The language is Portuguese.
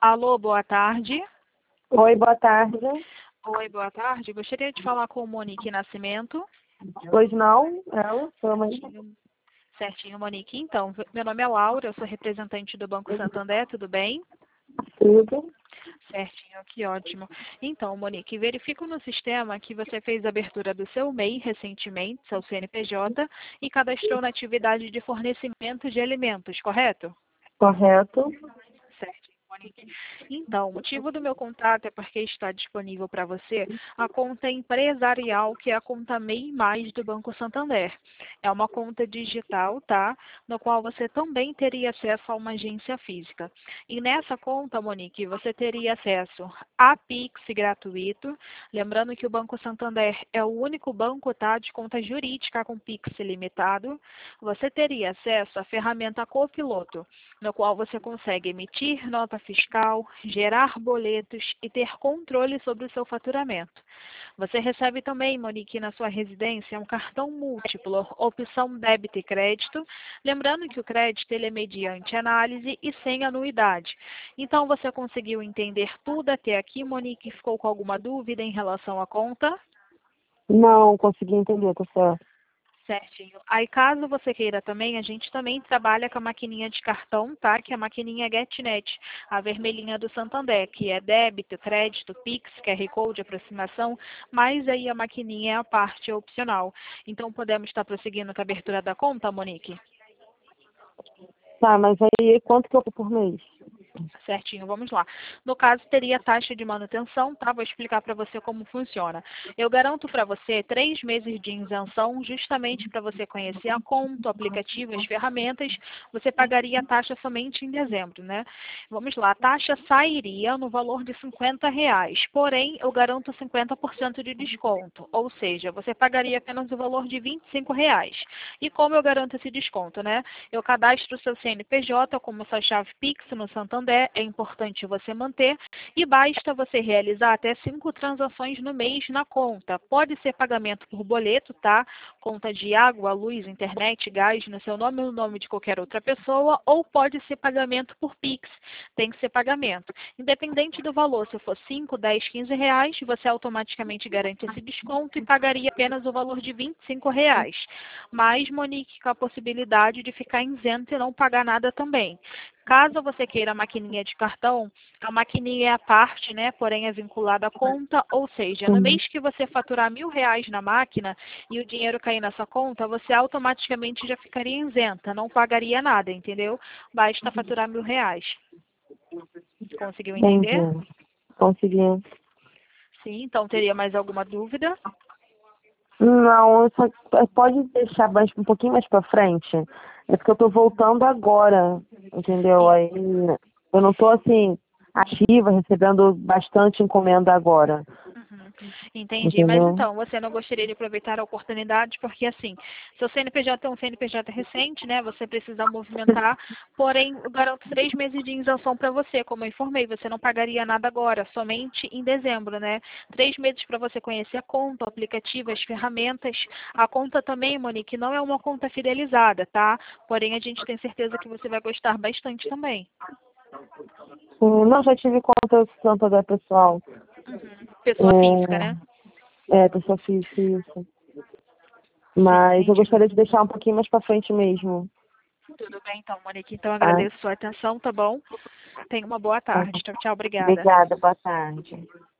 Alô, boa tarde. Oi, boa tarde. Oi, boa tarde. Gostaria de falar com Monique Nascimento. Pois não, ela foi uma... Certinho, Monique. Então, meu nome é Laura, eu sou representante do Banco Santander, tudo bem? Tudo. Certinho, que ótimo. Então, Monique, verifico no sistema que você fez a abertura do seu MEI recentemente, seu CNPJ, e cadastrou na atividade de fornecimento de alimentos, correto? Correto. Certo, Monique. Então, o motivo do meu contato é porque está disponível para você a conta empresarial, que é a conta MEI Mais do Banco Santander. É uma conta digital, tá? No qual você também teria acesso a uma agência física. E nessa conta, Monique, você teria acesso a Pix gratuito. Lembrando que o Banco Santander é o único banco, tá, de conta jurídica com Pix ilimitado. Você teria acesso à ferramenta Copiloto, no qual você consegue emitir nota fiscal, gerar boletos e ter controle sobre o seu faturamento. Você recebe também, Monique, na sua residência, um cartão múltiplo, opção débito e crédito. Lembrando que o crédito ele é mediante análise e sem anuidade. Então, você conseguiu entender tudo até aqui, Monique? Ficou com alguma dúvida em relação à conta? Não consegui entender, tá certo. Certinho. Aí, caso você queira também, a gente também trabalha com a maquininha de cartão, tá? Que é a maquininha GetNet, a vermelhinha do Santander, que é débito, crédito, Pix, QR Code, aproximação, mas aí a maquininha é a parte opcional. Então, podemos estar prosseguindo com a abertura da conta, Monique? Tá, mas aí quanto que eu por mês? Certinho, vamos lá. No caso, teria taxa de manutenção, tá? Vou explicar para você como funciona. Eu garanto para você 3 meses de isenção, justamente para você conhecer a conta, o aplicativo, as ferramentas. Você pagaria a taxa somente em dezembro, né? Vamos lá, a taxa sairia no valor de R$ 50, porém, eu garanto 50% de desconto, ou seja, você pagaria apenas o valor de R$ 25. E como eu garanto esse desconto, né? Eu cadastro o seu CNPJ como sua chave Pix no Santander, é importante você manter, e basta você realizar até 5 transações no mês na conta. Pode ser pagamento por boleto, tá? Conta de água, luz, internet, gás, no seu nome ou no nome de qualquer outra pessoa, ou pode ser pagamento por Pix. Tem que ser pagamento. Independente do valor, se for 5, 10, R$ 15, você automaticamente garante esse desconto e pagaria apenas o valor de R$ 25. Mas, Monique, com a possibilidade de ficar isento e não pagar nada também. Caso você queira a maquininha de cartão, a maquininha é à parte, né? Porém é vinculada à conta, ou seja, no mês que você faturar R$ 1.000 na máquina e o dinheiro cair na sua conta, você automaticamente já ficaria isenta, não pagaria nada, entendeu? Basta faturar R$ 1.000. Conseguiu Entendi. entender? Consegui. Sim, então teria mais alguma dúvida? Não, pode deixar mais, um pouquinho mais pra frente. É porque eu tô voltando agora, entendeu? Aí eu não tô assim, ativa, recebendo bastante encomenda agora. Uhum, entendi. Mas Entendeu? então, você não gostaria de aproveitar a oportunidade, porque assim, seu CNPJ é um CNPJ recente, né? Você precisa movimentar, porém, eu garanto 3 meses de isenção para você, como eu informei, você não pagaria nada agora, somente em dezembro, né? 3 meses para você conhecer a conta, o aplicativo, as ferramentas. A conta também, Monique, não é uma conta fidelizada, tá? Porém, a gente tem certeza que você vai gostar bastante também. Sim, não, já tive conta Santander pessoal. Uhum. Pessoa física, né? Pessoa física, isso. Sim, Mas eu entendi. gostaria de deixar um pouquinho mais pra frente mesmo. Tudo bem, então, Monique. Então, Tá? agradeço a sua atenção, tá bom? Tenha uma boa Tá. tarde. Tchau, tchau. Obrigada. Obrigada, boa tarde.